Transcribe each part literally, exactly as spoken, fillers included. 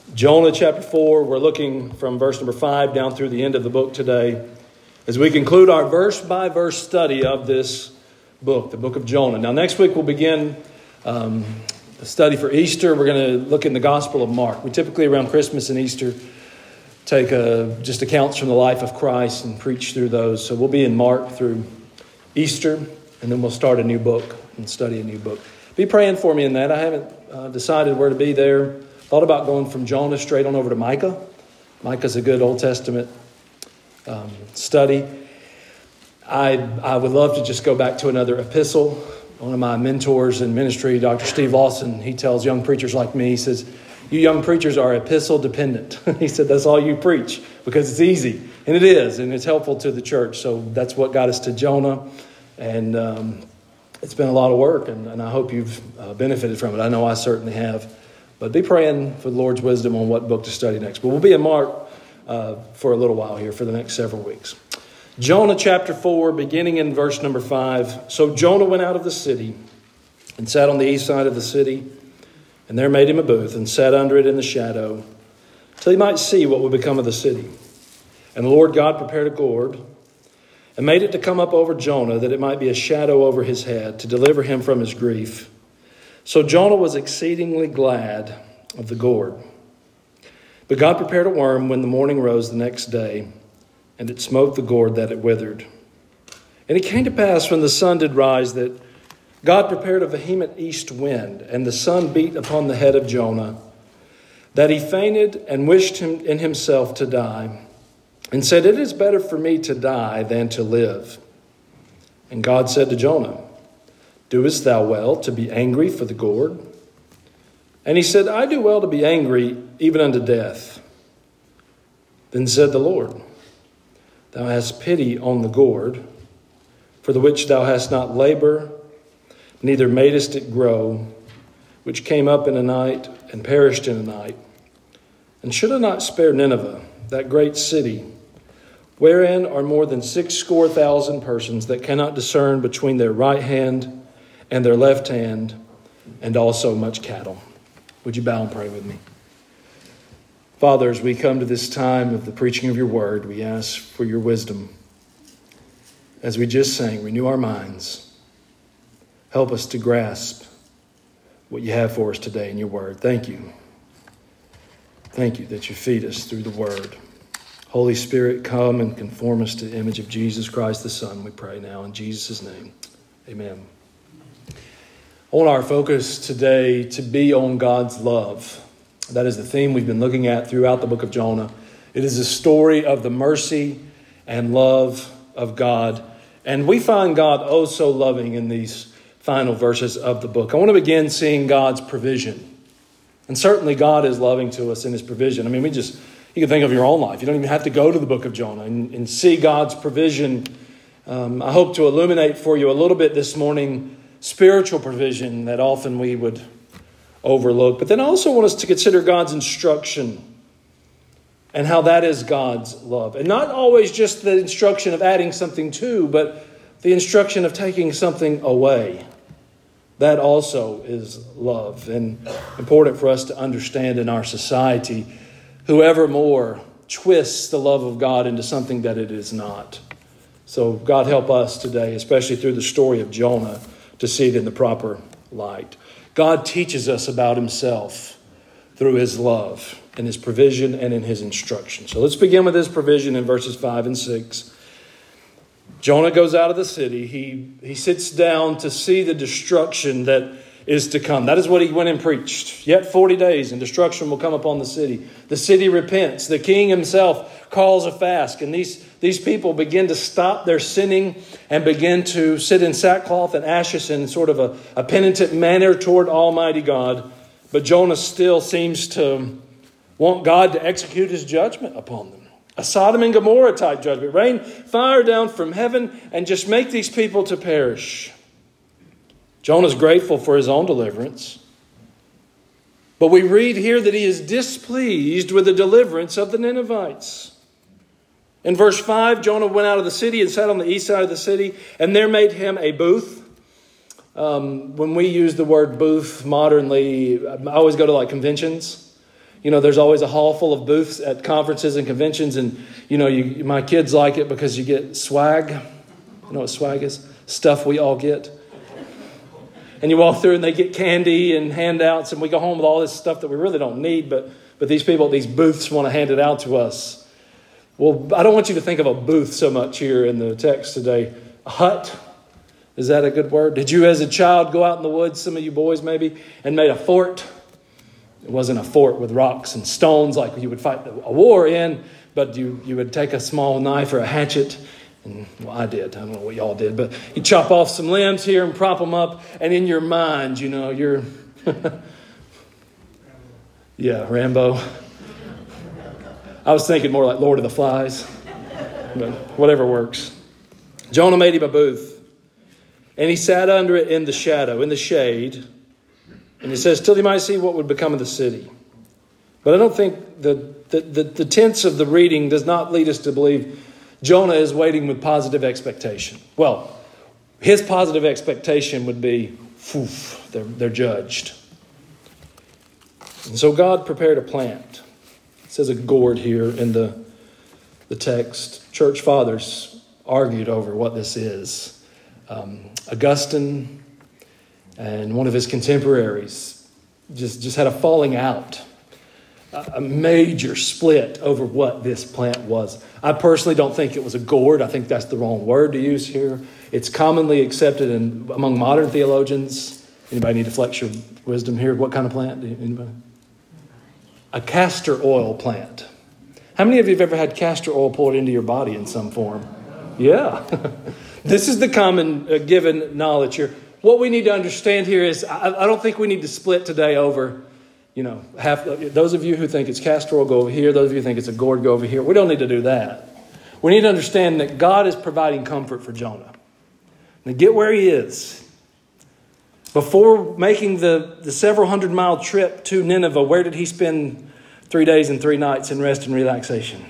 Jonah chapter four, we're looking from verse number five down through the end of the book today as we conclude our verse-by-verse study of this book, the book of Jonah. Now, next week we'll begin um, the study for Easter. We're going to look in the Gospel of Mark. We typically, around Christmas and Easter, take a, just accounts from the life of Christ and preach through those. So we'll be in Mark through Easter, and then we'll start a new book and study a new book. Be praying for me in that. I haven't uh, decided where to be there. Thought about going from Jonah straight on over to Micah. Micah's a good Old Testament um, study. I I would love to just go back to another epistle. One of my mentors in ministry, Doctor Steve Lawson, he tells young preachers like me, he says, you young preachers are epistle dependent. He said, that's all you preach because it's easy. And it is, and it's helpful to the church. So that's what got us to Jonah. And um, it's been a lot of work, and, and I hope you've uh, benefited from it. I know I certainly have. But be praying for the Lord's wisdom on what book to study next. But we'll be in Mark uh, for a little while here, for the next several weeks. Jonah chapter four, beginning in verse number five. So Jonah went out of the city and sat on the east side of the city, and there made him a booth and sat under it in the shadow, till he might see what would become of the city. And the Lord God prepared a gourd and made it to come up over Jonah, that it might be a shadow over his head, to deliver him from his grief. So Jonah was exceedingly glad of the gourd. But God prepared a worm when the morning rose the next day, and it smote the gourd that it withered. And it came to pass when the sun did rise that God prepared a vehement east wind, and the sun beat upon the head of Jonah, that he fainted and wished him in himself to die, and said, it is better for me to die than to live. And God said to Jonah, doest thou well to be angry for the gourd? And he said, I do well to be angry, even unto death. Then said the Lord, thou hast pity on the gourd, for the which thou hast not labor, neither madest it grow, which came up in a night and perished in a night. And should I not spare Nineveh, that great city, wherein are more than six score thousand persons that cannot discern between their right hand and their left hand, and also much cattle. Would you bow and pray with me? Father, as we come to this time of the preaching of your word, we ask for your wisdom. As we just sang, renew our minds. Help us to grasp what you have for us today in your word. Thank you. Thank you that you feed us through the word. Holy Spirit, come and conform us to the image of Jesus Christ the Son, we pray now in Jesus' name. Amen. I want our focus today to be on God's love. That is the theme we've been looking at throughout the book of Jonah. It is a story of the mercy and love of God. And we find God oh so loving in these final verses of the book. I want to begin seeing God's provision. And certainly God is loving to us in his provision. I mean, we just, you can think of your own life. You don't even have to go to the book of Jonah and, and see God's provision. Um, I hope to illuminate for you a little bit this morning spiritual provision that often we would overlook. But then I also want us to consider God's instruction and how that is God's love. And not always just the instruction of adding something to, but the instruction of taking something away. That also is love, and important for us to understand in our society. Whoever more twists the love of God into something that it is not. So God help us today, especially through the story of Jonah, to see it in the proper light. God teaches us about himself through his love and his provision and in his instruction. So let's begin with his provision in verses five and six. Jonah goes out of the city. He, he sits down to see the destruction that is to come. That is what he went and preached. Yet forty days and destruction will come upon the city. The city repents. The king himself calls a fast. And these, these people begin to stop their sinning and begin to sit in sackcloth and ashes in sort of a, a penitent manner toward Almighty God. But Jonah still seems to want God to execute his judgment upon them. A Sodom and Gomorrah type judgment. Rain fire down from heaven and just make these people to perish. Jonah's grateful for his own deliverance. But we read here that he is displeased with the deliverance of the Ninevites. In verse five, Jonah went out of the city and sat on the east side of the city, and there made him a booth. Um, when we use the word booth modernly, I always go to like conventions. You know, there's always a hall full of booths at conferences and conventions. And, you know, you, my kids like it because you get swag. You know what swag is? Stuff we all get. And you walk through and they get candy and handouts. And we go home with all this stuff that we really don't need. But, but these people at these booths want to hand it out to us. Well, I don't want you to think of a booth so much here in the text today. A hut. Is that a good word? Did you as a child go out in the woods, some of you boys maybe, and made a fort? It wasn't a fort with rocks and stones like you would fight a war in, but you, you would take a small knife or a hatchet. And, well, I did. I don't know what y'all did. But you chop off some limbs here and prop them up. And in your mind, you know, you're... yeah, Rambo. I was thinking more like Lord of the Flies. But whatever works. Jonah made him a booth. And he sat under it in the shadow, in the shade. And it says, till he might see what would become of the city. But I don't think the, the, the, the tense of the reading does not lead us to believe Jonah is waiting with positive expectation. Well, his positive expectation would be, poof, they're, they're judged. And so God prepared a plant. It says a gourd here in the, the text. Church fathers argued over what this is. Um, Augustine and one of his contemporaries just, just had a falling out, a major split over what this plant was. I personally don't think it was a gourd. I think that's the wrong word to use here. It's commonly accepted in, among modern theologians. Anybody need to flex your wisdom here? What kind of plant? Anybody? A castor oil plant. How many of you have ever had castor oil poured into your body in some form? Yeah. This is the common uh, given knowledge here. What we need to understand here is, I, I don't think we need to split today over, you know, half. Those of you who think it's castor oil, go over here. Those of you who think it's a gourd, go over here. We don't need to do that. We need to understand that God is providing comfort for Jonah. Now get where he is. Before making the, the several hundred mile trip to Nineveh, where did he spend three days and three nights in rest and relaxation?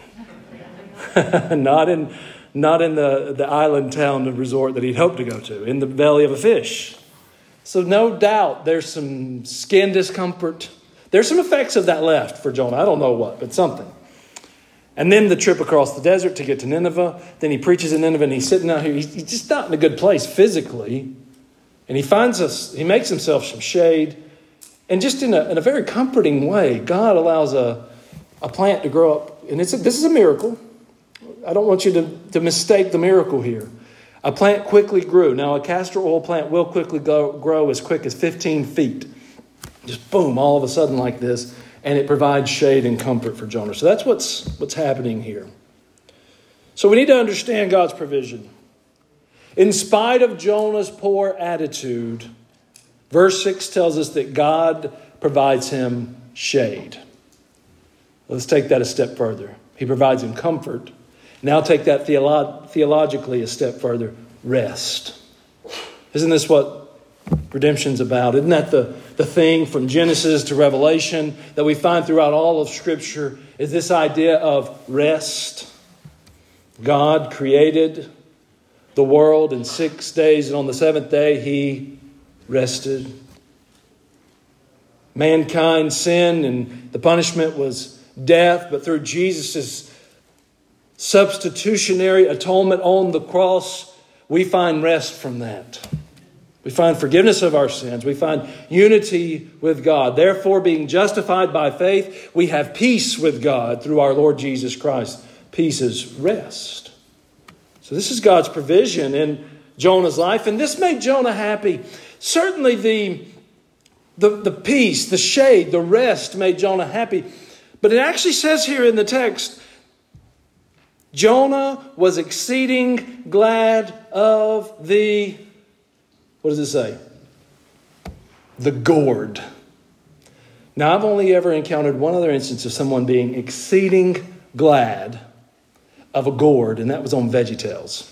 Not in... Not in the, the island town and resort that he'd hoped to go to, in the belly of a fish. So no doubt there's some skin discomfort. There's some effects of that left for Jonah. I don't know what, but something. And then the trip across the desert to get to Nineveh. Then he preaches in Nineveh and he's sitting out here. He's, he's just not in a good place physically. And he finds us, he makes himself some shade. And just in a, in a very comforting way, God allows a, a plant to grow up. And it's a, this is a miracle. I don't want you to, to mistake the miracle here. A plant quickly grew. Now, a castor oil plant will quickly go, grow as quick as fifteen feet. Just boom, all of a sudden like this. And it provides shade and comfort for Jonah. So that's what's, what's happening here. So we need to understand God's provision. In spite of Jonah's poor attitude, verse six tells us that God provides him shade. Let's take that a step further. He provides him comfort. Now take that theolo- theologically a step further. Rest. Isn't this what redemption's about? Isn't that the, the thing from Genesis to Revelation that we find throughout all of Scripture? Is this idea of rest. God created the world in six days, and on the seventh day he rested. Mankind sinned, and the punishment was death, but through Jesus' substitutionary atonement on the cross, we find rest from that. We find forgiveness of our sins. We find unity with God. Therefore, being justified by faith, we have peace with God through our Lord Jesus Christ. Peace is rest. So this is God's provision in Jonah's life, and this made Jonah happy. Certainly the, the, the peace, the shade, the rest made Jonah happy. But it actually says here in the text, Jonah was exceeding glad of the, what does it say? The gourd. Now, I've only ever encountered one other instance of someone being exceeding glad of a gourd, and that was on VeggieTales.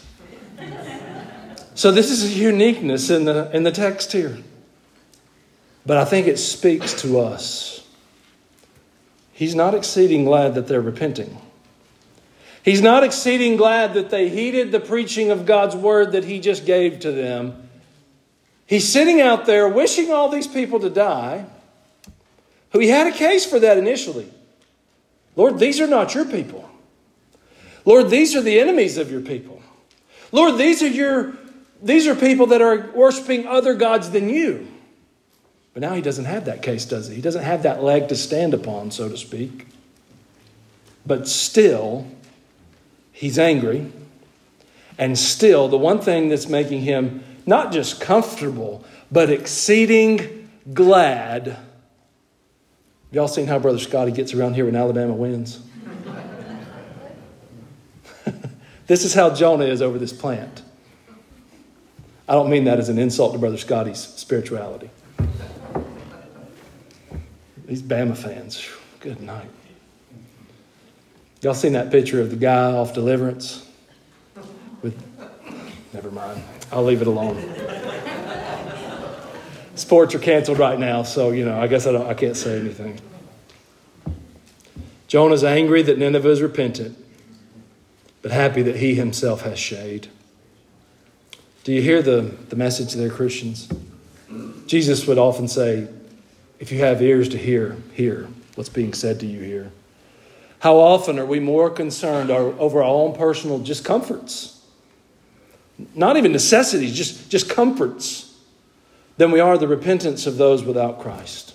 So this is a uniqueness in the in the text here. But I think it speaks to us. He's not exceeding glad that they're repenting. He's not exceeding glad that they heeded the preaching of God's word that he just gave to them. He's sitting out there wishing all these people to die, who he had a case for that initially. Lord, these are not your people. Lord, these are the enemies of your people. Lord, these are your these are people that are worshiping other gods than you. But now he doesn't have that case, does he? He doesn't have that leg to stand upon, so to speak. But still, he's angry. And still, the one thing that's making him not just comfortable, but exceeding glad. Y'all seen how Brother Scotty gets around here when Alabama wins? This is how Jonah is over this plant. I don't mean that as an insult to Brother Scotty's spirituality. These Bama fans, good night. Y'all seen that picture of the guy off Deliverance? With, never mind. I'll leave it alone. Sports are canceled right now, so, you know, I guess I, don't, I can't say anything. Jonah's angry that Nineveh is repentant, but happy that he himself has shade. Do you hear the, the message there, Christians? Jesus would often say, if you have ears to hear, hear what's being said to you here. How often are we more concerned over our own personal just comforts? Not even necessities, just, just comforts, than we are the repentance of those without Christ.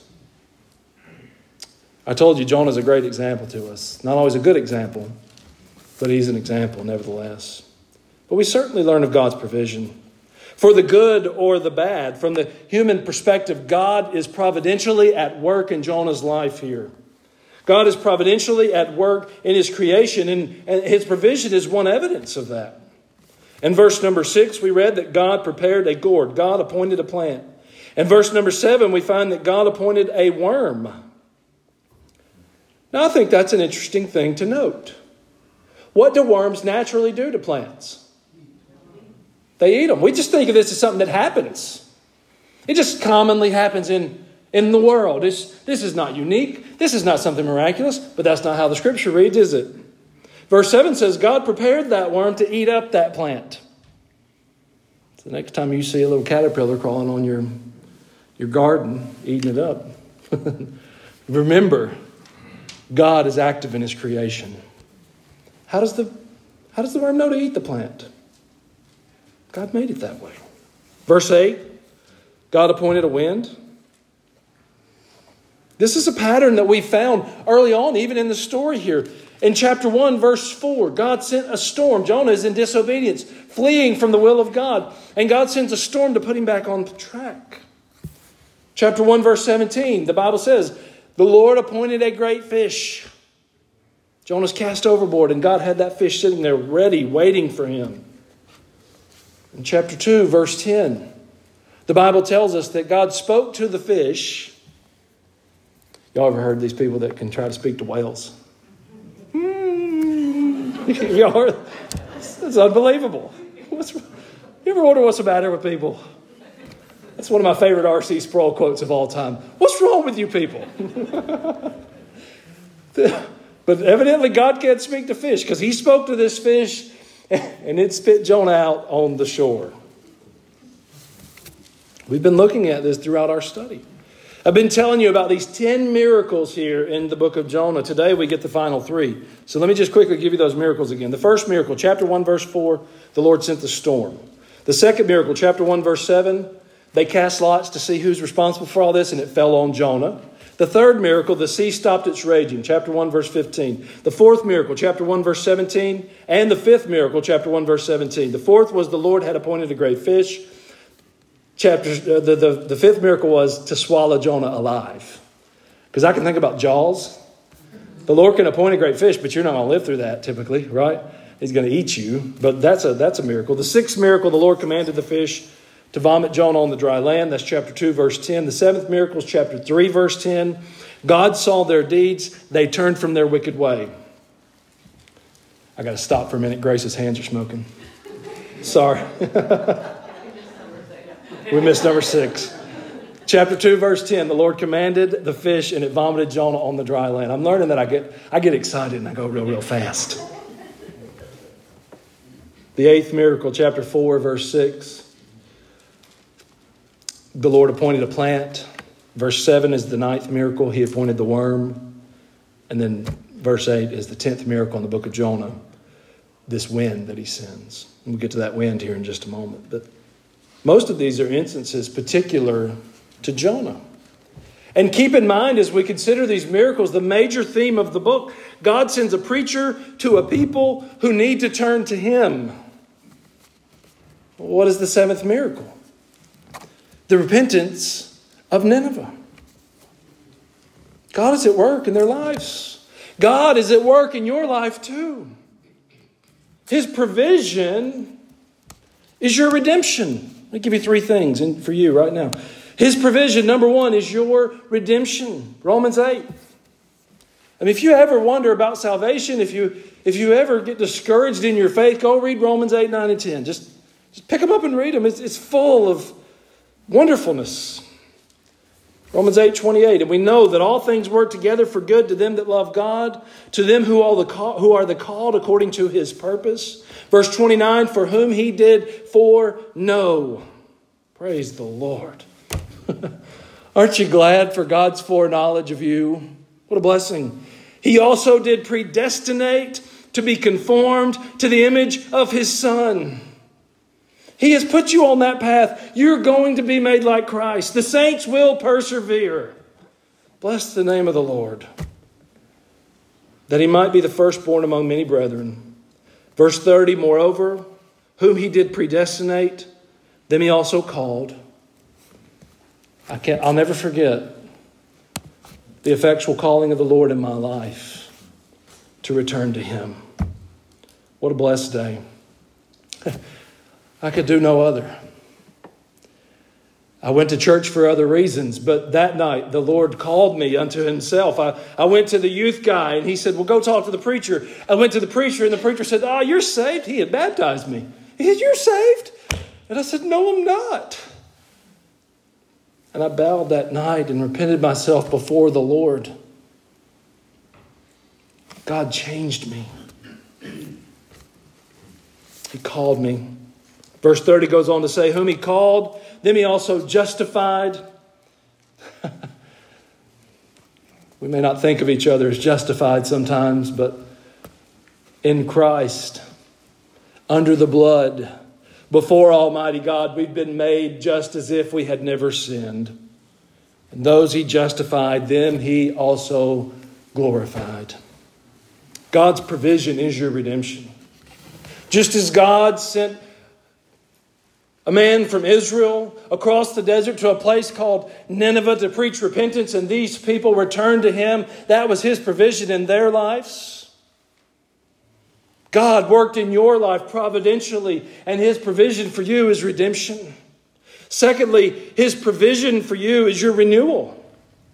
I told you Jonah's a great example to us. Not always a good example, but he's an example nevertheless. But we certainly learn of God's provision. For the good or the bad, from the human perspective, God is providentially at work in Jonah's life here. God is providentially at work in his creation, and his provision is one evidence of that. In verse number six, we read that God prepared a gourd. God appointed a plant. In verse number seven, we find that God appointed a worm. Now, I think that's an interesting thing to note. What do worms naturally do to plants? They eat them. We just think of this as something that happens. It just commonly happens in, in the world. It's, this is not unique. This is not something miraculous, but that's not how the scripture reads, is it? Verse seven says, God prepared that worm to eat up that plant. So the next time you see a little caterpillar crawling on your, your garden, eating it up, remember, God is active in his creation. How does the, how does the worm know to eat the plant? God made it that way. Verse eight, God appointed a wind. This is a pattern that we found early on, even in the story here. In chapter one, verse four, God sent a storm. Jonah is in disobedience, fleeing from the will of God. And God sends a storm to put him back on track. Chapter one, verse seventeen, the Bible says, the Lord appointed a great fish. Jonah's cast overboard, and God had that fish sitting there ready, waiting for him. In chapter two, verse ten, the Bible tells us that God spoke to the fish. Y'all ever heard these people that can try to speak to whales? Mm. Y'all heard? It's unbelievable. What's, you ever wonder what's the matter with people? That's one of my favorite R C Sproul quotes of all time. What's wrong with you people? But evidently God can't speak to fish, because he spoke to this fish and it spit Jonah out on the shore. We've been looking at this throughout our study. I've been telling you about these ten miracles here in the book of Jonah. Today we get the final three. So let me just quickly give you those miracles again. The first miracle, chapter one, verse four, the Lord sent the storm. The second miracle, chapter one, verse seven, they cast lots to see who's responsible for all this, and it fell on Jonah. The third miracle, the sea stopped its raging, chapter one, verse fifteen. The fourth miracle, chapter one, verse seventeen. And the fifth miracle, chapter one, verse seventeen. The fourth was the Lord had appointed a great fish. Chapter, uh, the, the, the fifth miracle was to swallow Jonah alive. Because I can think about Jaws. The Lord can appoint a great fish, but you're not going to live through that typically, right? He's going to eat you. But that's a, that's a miracle. The sixth miracle, the Lord commanded the fish to vomit Jonah on the dry land. That's chapter two, verse ten. The seventh miracle is chapter three, verse ten. God saw their deeds. They turned from their wicked way. I got to stop for a minute. Grace's hands are smoking. Sorry. We missed number six. Chapter two, verse ten. The Lord commanded the fish, and it vomited Jonah on the dry land. I'm learning that I get, I get excited and I go real, real fast. The eighth miracle, chapter four, verse six. The Lord appointed a plant. Verse seven is the ninth miracle. He appointed the worm. And then verse eight is the tenth miracle in the book of Jonah, this wind that he sends. We'll get to that wind here in just a moment. But most of these are instances particular to Jonah. And keep in mind, as we consider these miracles, the major theme of the book, God sends a preacher to a people who need to turn to him. What is the seventh miracle? The repentance of Nineveh. God is at work in their lives. God is at work in your life too. His provision is your redemption. Let me give you three things in, for you right now. His provision, number one, is your redemption. Romans eight. I mean, if you ever wonder about salvation, if you if you ever get discouraged in your faith, go read Romans eight, nine, and ten. Just, just pick them up and read them. It's, it's full of wonderfulness. Romans eight, twenty-eight. And we know that all things work together for good to them that love God, to them who are the call, who are the called according to his purpose. Verse twenty-nine, for whom he did foreknow. Praise the Lord. Aren't you glad for God's foreknowledge of you? What a blessing. He also did predestinate to be conformed to the image of his Son. He has put you on that path. You're going to be made like Christ. The saints will persevere. Bless the name of the Lord. That he might be the firstborn among many brethren. Verse thirty, moreover, whom he did predestinate, them he also called. I can't, I'll never forget the effectual calling of the Lord in my life to return to him. What a blessed day. I could do no other. I went to church for other reasons, but that night the Lord called me unto himself. I, I went to the youth guy and he said, well, go talk to the preacher. I went to the preacher and the preacher said, oh, you're saved. He had baptized me. He said, you're saved? And I said, no, I'm not. And I bowed that night and repented myself before the Lord. God changed me. He called me. Verse thirty goes on to say, whom he called, them he also justified. We may not think of each other as justified sometimes, but in Christ, under the blood, before Almighty God, we've been made just as if we had never sinned. And those he justified, them he also glorified. God's provision is your redemption. Just as God sent a man from Israel across the desert to a place called Nineveh to preach repentance, and these people returned to him, that was his provision in their lives. God worked in your life providentially, and his provision for you is redemption. Secondly, his provision for you is your renewal.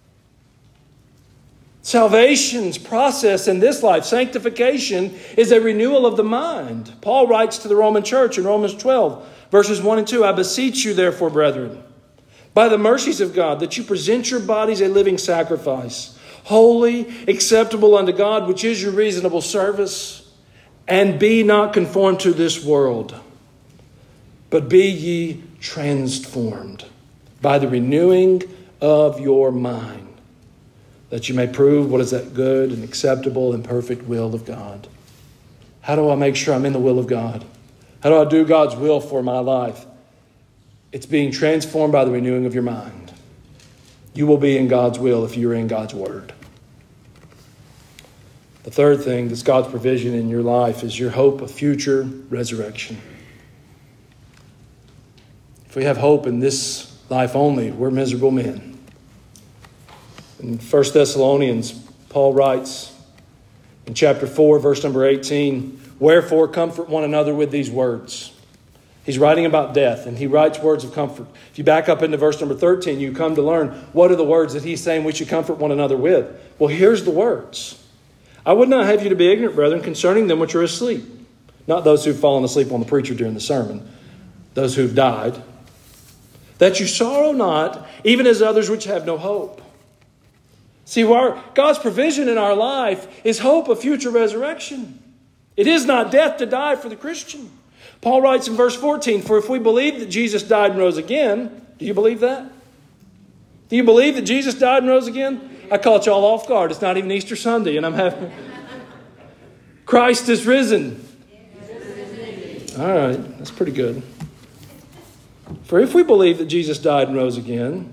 Salvation's process in this life, sanctification, is a renewal of the mind. Paul writes to the Roman church in Romans twelve, verses one and two, I beseech you therefore, brethren, by the mercies of God, that you present your bodies a living sacrifice, holy, acceptable unto God, which is your reasonable service. And be not conformed to this world, but be ye transformed by the renewing of your mind, that you may prove what is that good and acceptable and perfect will of God. How do I make sure I'm in the will of God? How do I do God's will for my life? It's being transformed by the renewing of your mind. You will be in God's will if you're in God's word. The third thing that's God's provision in your life is your hope of future resurrection. If we have hope in this life only, we're miserable men. In First Thessalonians, Paul writes in chapter four, verse number eighteen, wherefore comfort one another with these words. He's writing about death, and he writes words of comfort. If you back up into verse number thirteen, you come to learn what are the words that he's saying we should comfort one another with. Well, here's the words. I would not have you to be ignorant, brethren, concerning them which are asleep. Not those who've fallen asleep on the preacher during the sermon. Those who've died. That you sorrow not, even as others which have no hope. See, our, God's provision in our life is hope of future resurrection. It is not death to die for the Christian. Paul writes in verse fourteen, for if we believe that Jesus died and rose again, do you believe that? Do you believe that Jesus died and rose again? I caught y'all off guard. It's not even Easter Sunday, and I'm having, Christ is risen. All right, that's pretty good. For if we believe that Jesus died and rose again,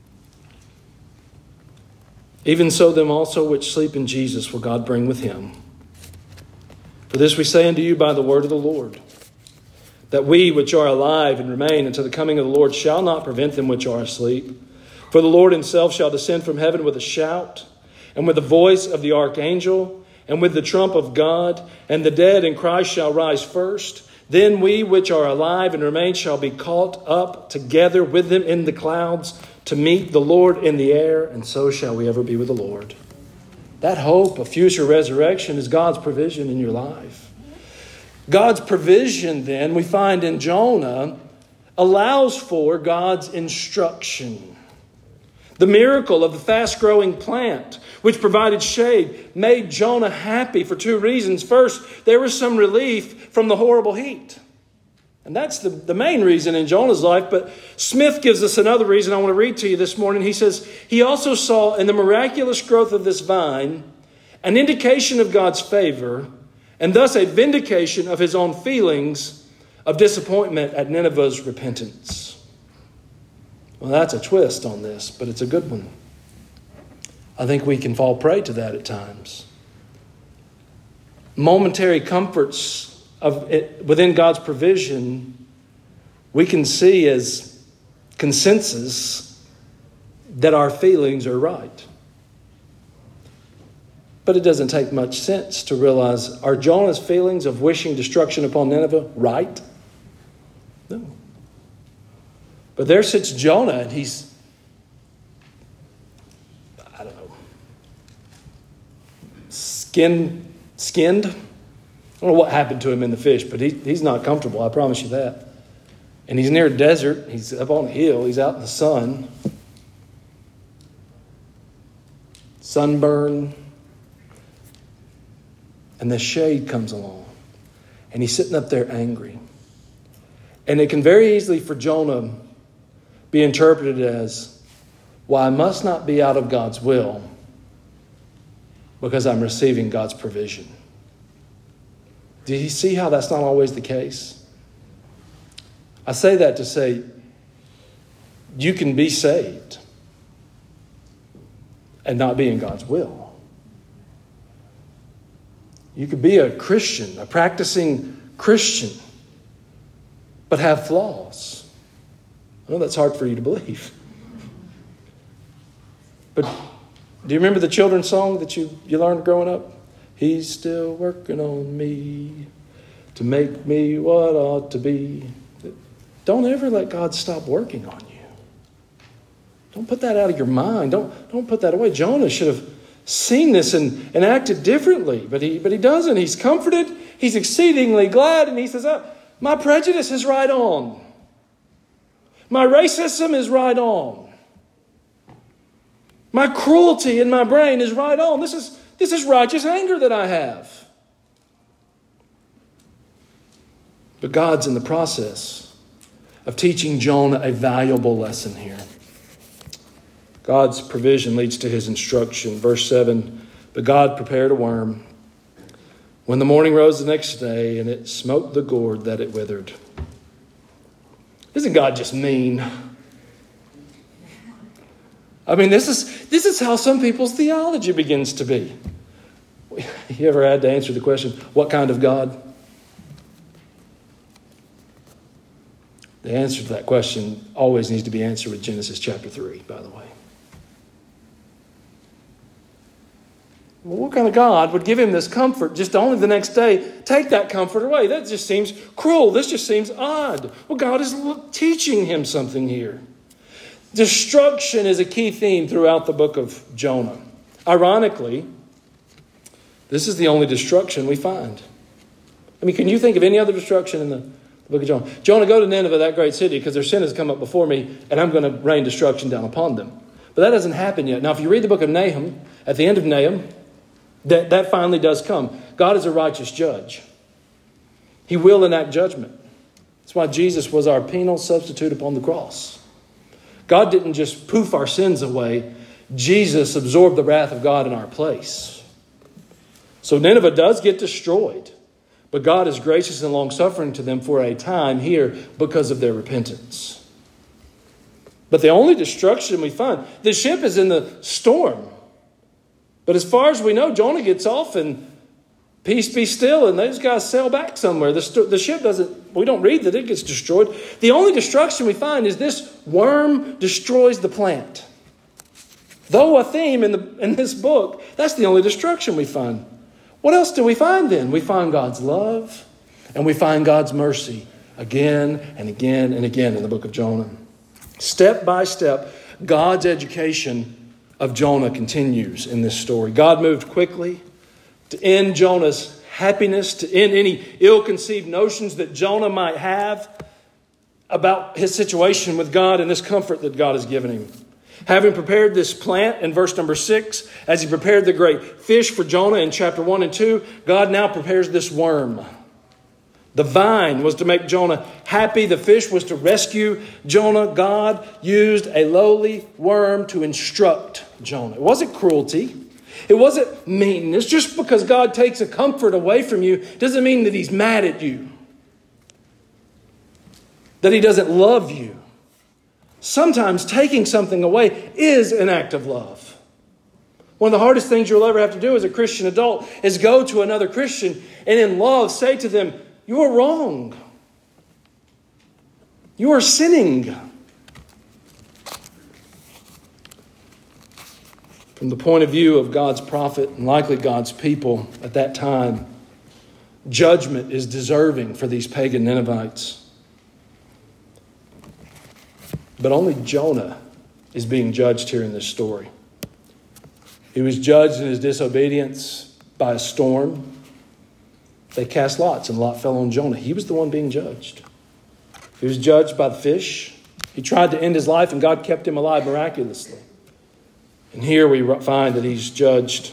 even so them also which sleep in Jesus will God bring with him. For this we say unto you by the word of the Lord, that we which are alive and remain until the coming of the Lord shall not prevent them which are asleep. For the Lord himself shall descend from heaven with a shout, and with the voice of the archangel, and with the trump of God, and the dead in Christ shall rise first. Then we which are alive and remain shall be caught up together with them in the clouds to meet the Lord in the air, and so shall we ever be with the Lord. That hope of future resurrection is God's provision in your life. God's provision, then, we find in Jonah, allows for God's instruction. The miracle of the fast-growing plant, which provided shade, made Jonah happy for two reasons. First, there was some relief from the horrible heat. And that's the, the main reason in Jonah's life. But Smith gives us another reason I want to read to you this morning. He says, he also saw in the miraculous growth of this vine an indication of God's favor, and thus a vindication of his own feelings of disappointment at Nineveh's repentance. Well, that's a twist on this, but it's a good one. I think we can fall prey to that at times. Momentary comforts of it, within God's provision, we can see as consensus that our feelings are right. But it doesn't take much sense to realize, are Jonah's feelings of wishing destruction upon Nineveh right? No. But there sits Jonah, and he's, I don't know, skin, skinned. I don't know what happened to him in the fish, but he, he's not comfortable, I promise you that. And he's near a desert. He's up on a hill. He's out in the sun. Sunburn. And the shade comes along. And he's sitting up there angry. And it can very easily for Jonah be interpreted as, well, I must not be out of God's will because I'm receiving God's provision. Do you see how that's not always the case? I say that to say you can be saved and not be in God's will. You could be a Christian, a practicing Christian, but have flaws. I know that's hard for you to believe. But do you remember the children's song that you, you learned growing up? He's still working on me to make me what I ought to be. Don't ever let God stop working on you. Don't put that out of your mind. Don't, don't put that away. Jonah should have seen this and, and acted differently, but he, but he doesn't. He's comforted. He's exceedingly glad, and he says, oh, my prejudice is right on. My racism is right on. My cruelty in my brain is right on. This is, this is righteous anger that I have. But God's in the process of teaching Jonah a valuable lesson here. God's provision leads to his instruction. Verse seven, but God prepared a worm. When the morning rose the next day, and it smote the gourd that it withered. Isn't God just mean? I mean, this is this is how some people's theology begins to be. You ever had to answer the question, what kind of God? The answer to that question always needs to be answered with Genesis chapter three, by the way. Well, what kind of God would give him this comfort just only the next day take that comfort away? That just seems cruel. This just seems odd. Well, God is teaching him something here. Destruction is a key theme throughout the book of Jonah. Ironically, this is the only destruction we find. I mean, can you think of any other destruction in the book of Jonah? Jonah, go to Nineveh, that great city, because their sin has come up before me, and I'm going to rain destruction down upon them. But that hasn't happened yet. Now, if you read the book of Nahum, at the end of Nahum, That, that finally does come. God is a righteous judge. He will enact judgment. That's why Jesus was our penal substitute upon the cross. God didn't just poof our sins away. Jesus absorbed the wrath of God in our place. So Nineveh does get destroyed. But God is gracious and long-suffering to them for a time here because of their repentance. But the only destruction we find, the ship is in the storm. But as far as we know, Jonah gets off and peace be still, and those guys sail back somewhere. The, st- the ship doesn't, we don't read that it gets destroyed. The only destruction we find is this worm destroys the plant. Though a theme in, the, in this book, that's the only destruction we find. What else do we find then? We find God's love and we find God's mercy again and again and again in the book of Jonah. Step by step, God's education of Jonah continues in this story. God moved quickly to end Jonah's happiness, to end any ill-conceived notions that Jonah might have about his situation with God and this comfort that God has given him. Having prepared this plant in verse number six, as he prepared the great fish for Jonah in chapter one and two, God now prepares this worm. The vine was to make Jonah happy. The fish was to rescue Jonah. God used a lowly worm to instruct Jonah. It wasn't cruelty. It wasn't meanness. Just because God takes a comfort away from you doesn't mean that he's mad at you, that he doesn't love you. Sometimes taking something away is an act of love. One of the hardest things you'll ever have to do as a Christian adult is go to another Christian and in love say to them, you are wrong. You are sinning. From the point of view of God's prophet and likely God's people at that time, judgment is deserving for these pagan Ninevites. But only Jonah is being judged here in this story. He was judged in his disobedience by a storm. They cast lots and Lot fell on Jonah. He was the one being judged. He was judged by the fish. He tried to end his life and God kept him alive miraculously. And here we find that he's judged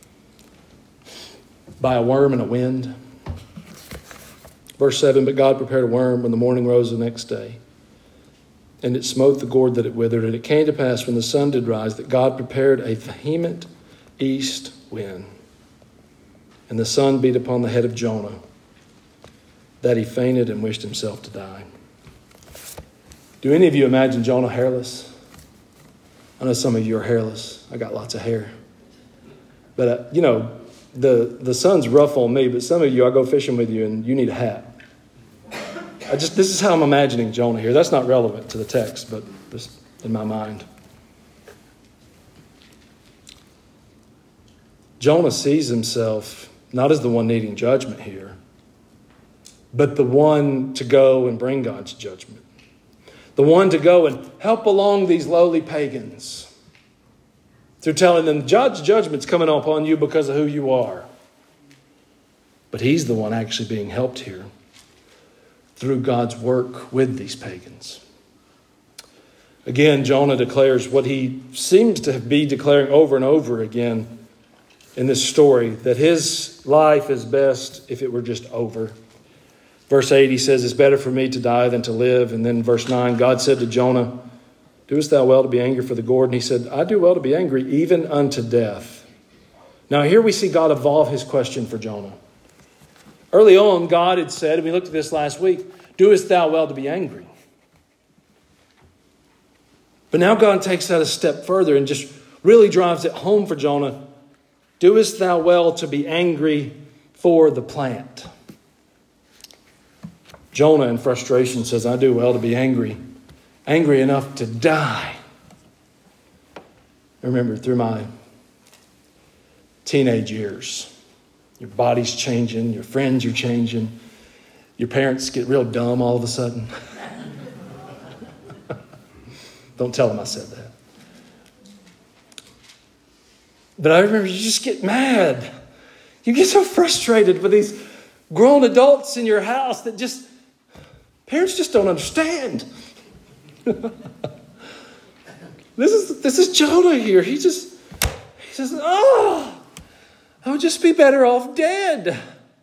by a worm and a wind. Verse seven, but God prepared a worm when the morning rose the next day. And it smote the gourd that it withered. And it came to pass when the sun did rise that God prepared a vehement east wind. And the sun beat upon the head of Jonah, that he fainted and wished himself to die. Do any of you imagine Jonah hairless? I know some of you are hairless. I got lots of hair. But, uh, you know, the, the sun's rough on me, but some of you, I go fishing with you and you need a hat. I just This is how I'm imagining Jonah here. That's not relevant to the text, but just in my mind. Jonah sees himself not as the one needing judgment here, but the one to go and bring God's judgment. The one to go and help along these lowly pagans through telling them God's judgment's coming upon you because of who you are. But he's the one actually being helped here through God's work with these pagans. Again, Jonah declares what he seems to be declaring over and over again in this story, that his life is best if it were just over. Verse eight, he says, it's better for me to die than to live. And then verse nine, God said to Jonah, doest thou well to be angry for the gourd? And he said, I do well to be angry, even unto death. Now here we see God evolve his question for Jonah. Early on, God had said, and we looked at this last week, doest thou well to be angry? But now God takes that a step further and just really drives it home for Jonah. Doest thou well to be angry for the plant? Jonah in frustration says, I do well to be angry. Angry enough to die. I remember through my teenage years, your body's changing, your friends are changing, your parents get real dumb all of a sudden. Don't tell them I said that. But I remember you just get mad. You get so frustrated with these grown adults in your house that just, parents just don't understand. This is this is Jonah here. He just, he says, oh, I would just be better off dead.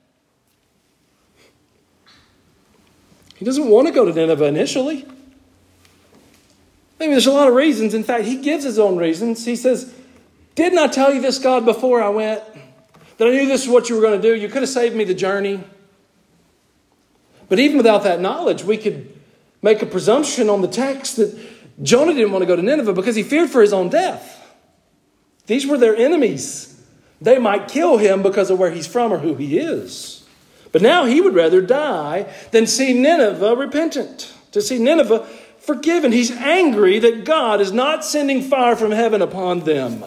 He doesn't want to go to Nineveh initially. Maybe there's a lot of reasons. In fact, he gives his own reasons. He says, didn't I tell you this, God, before I went? that I knew this is what you were going to do. You could have saved me the journey. But even without that knowledge, we could make a presumption on the text that Jonah didn't want to go to Nineveh because he feared for his own death. These were their enemies. They might kill him because of where he's from or who he is. But now he would rather die than see Nineveh repentant, to see Nineveh forgiven. He's angry that God is not sending fire from heaven upon them.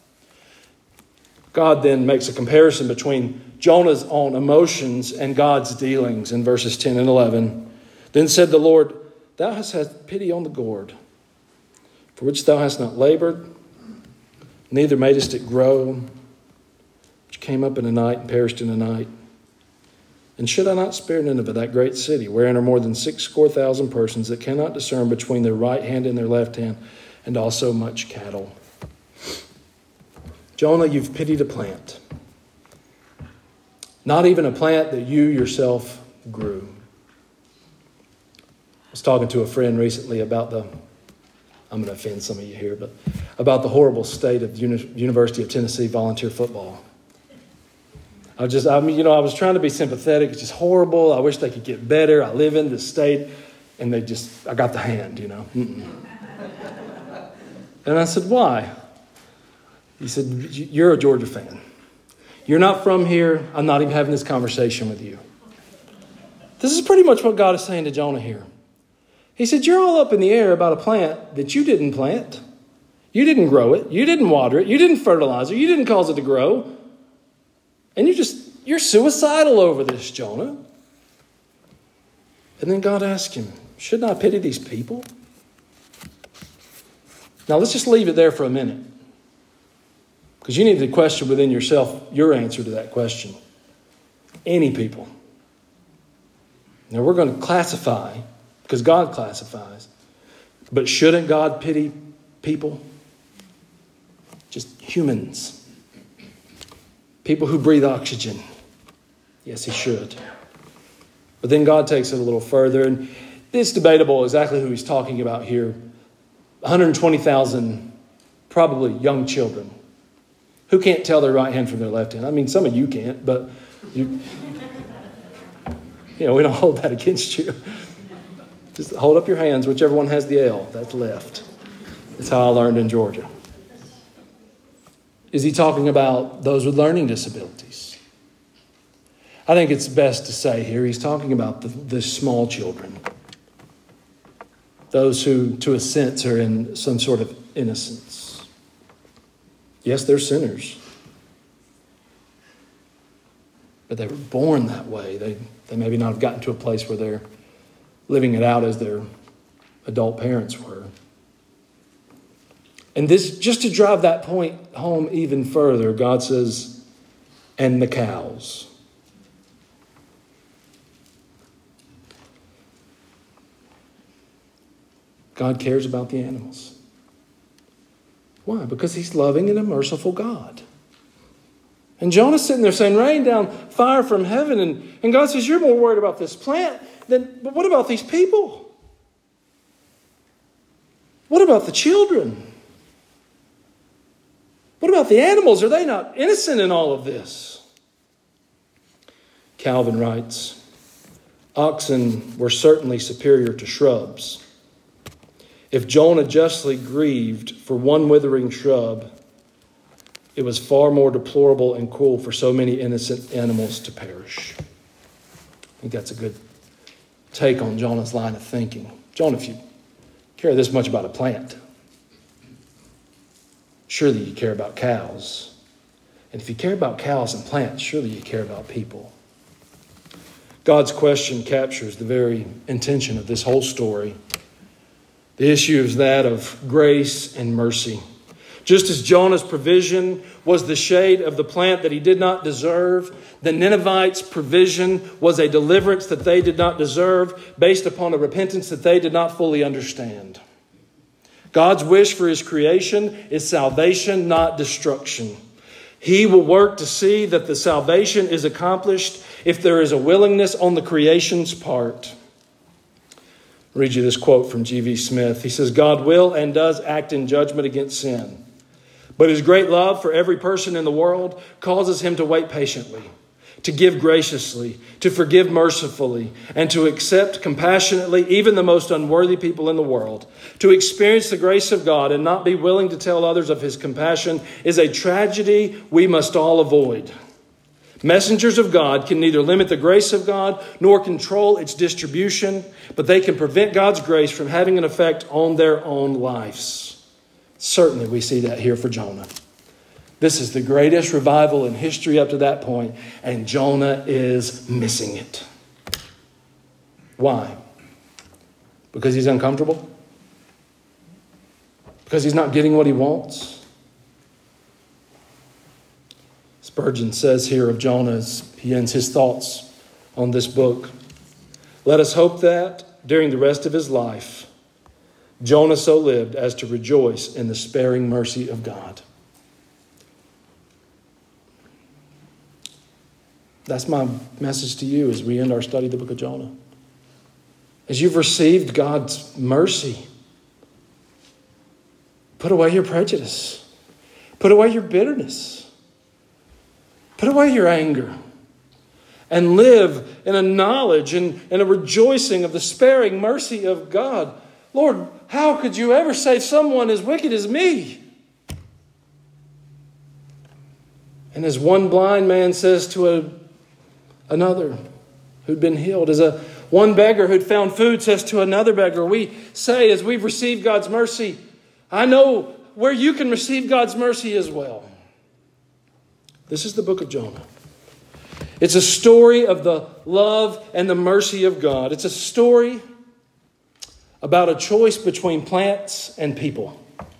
God then makes a comparison between Jonah's own emotions and God's dealings in verses ten and eleven. Then said the Lord, Thou hast had pity on the gourd, for which thou hast not labored, neither madest it grow, which came up in a night and perished in a night. And should I not spare Nineveh, that great city, wherein are more than six score thousand persons that cannot discern between their right hand and their left hand, and also much cattle? Jonah, you've pitied a plant. Not even a plant that you yourself grew. I was talking to a friend recently about the, I'm going to offend some of you here, but about the horrible state of the Uni- University of Tennessee volunteer football. I just, I mean, you know, I was trying to be sympathetic. It's just horrible. I wish they could get better. I live in this state, and they just, I got the hand, you know. Mm-mm. And I said, why? He said, you're a Georgia fan. You're not from here. I'm not even having this conversation with you. This is pretty much what God is saying to Jonah here. He said, you're all up in the air about a plant that you didn't plant. You didn't grow it. You didn't water it. You didn't fertilize it. You didn't cause it to grow. And you just, you're suicidal over this, Jonah. And then God asked him, shouldn't I pity these people? Now let's just leave it there for a minute. Because you need to question within yourself your answer to that question. Any people. Now we're going to classify, because God classifies. But shouldn't God pity people? Just humans. People who breathe oxygen. Yes, he should. But then God takes it a little further. And it's debatable exactly who he's talking about here. one hundred twenty thousand probably young children who can't tell their right hand from their left hand. I mean, some of you can't, but you, you know, we don't hold that against you. Just hold up your hands, whichever one has the L, that's left. That's how I learned in Georgia. Is he talking about those with learning disabilities? I think it's best to say here he's talking about the, the small children. Those who, to a sense, are in some sort of innocence. Yes, they're sinners. But they were born that way. They, they maybe not have gotten to a place where they're living it out as their adult parents were. And this, just to drive that point home even further, God says, and the cows. God cares about the animals. Why? Because he's loving and a merciful God. And Jonah's sitting there saying, rain down fire from heaven. And, and God says, you're more worried about this plant than, but what about these people? What about the children? What about the animals? Are they not innocent in all of this? Calvin writes, oxen were certainly superior to shrubs. If Jonah justly grieved for one withering shrub, it was far more deplorable and cruel for so many innocent animals to perish. I think that's a good take on Jonah's line of thinking. Jonah, if you care this much about a plant, surely you care about cows. And if you care about cows and plants, surely you care about people. God's question captures the very intention of this whole story. The issue is that of grace and mercy. Just as Jonah's provision was the shade of the plant that he did not deserve, the Ninevites' provision was a deliverance that they did not deserve based upon a repentance that they did not fully understand. God's wish for his creation is salvation, not destruction. He will work to see that the salvation is accomplished if there is a willingness on the creation's part. I'll read you this quote from G V Smith. He says, God will and does act in judgment against sin, But his great love for every person in the world causes him to wait patiently, to give graciously, to forgive mercifully, and to accept compassionately even the most unworthy people in the world. To experience the grace of God and not be willing to tell others of his compassion is a tragedy we must all avoid. Messengers of God can neither limit the grace of God nor control its distribution, but they can prevent God's grace from having an effect on their own lives. Certainly we see that here for Jonah. This is the greatest revival in history up to that point, and Jonah is missing it. Why? Because he's uncomfortable? Because he's not getting what he wants? Spurgeon says here of Jonah, as he ends his thoughts on this book, let us hope that during the rest of his life, Jonah so lived as to rejoice in the sparing mercy of God. That's my message to you as we end our study of the book of Jonah. As you've received God's mercy, put away your prejudice. Put away your bitterness. Put away your anger. And live in a knowledge and, and a rejoicing of the sparing mercy of God. Lord, how could you ever save someone as wicked as me? And as one blind man says to a, another who'd been healed, as a one beggar who'd found food says to another beggar, we say as we've received God's mercy, I know where you can receive God's mercy as well. This is the book of Jonah. It's a story of the love and the mercy of God. It's a story about a choice between plants and people.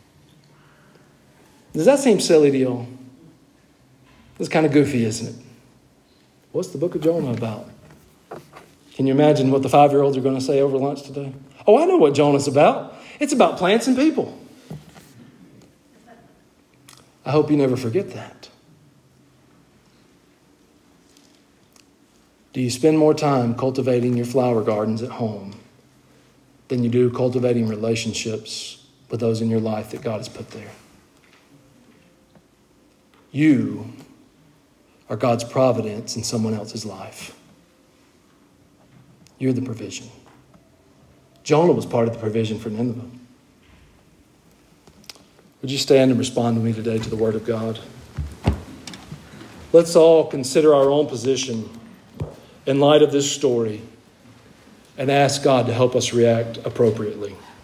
Does that seem silly to you? It's kind of goofy, isn't it? What's the book of Jonah about? Can you imagine what the five-year-olds are going to say over lunch today? Oh, I know what Jonah's about. It's about plants and people. I hope you never forget that. Do you spend more time cultivating your flower gardens at home than you do cultivating relationships with those in your life that God has put there? You are God's providence in someone else's life. You're the provision. Jonah was part of the provision for Nineveh. Would you stand and respond to me today to the Word of God? Let's all consider our own position in light of this story and ask God to help us react appropriately.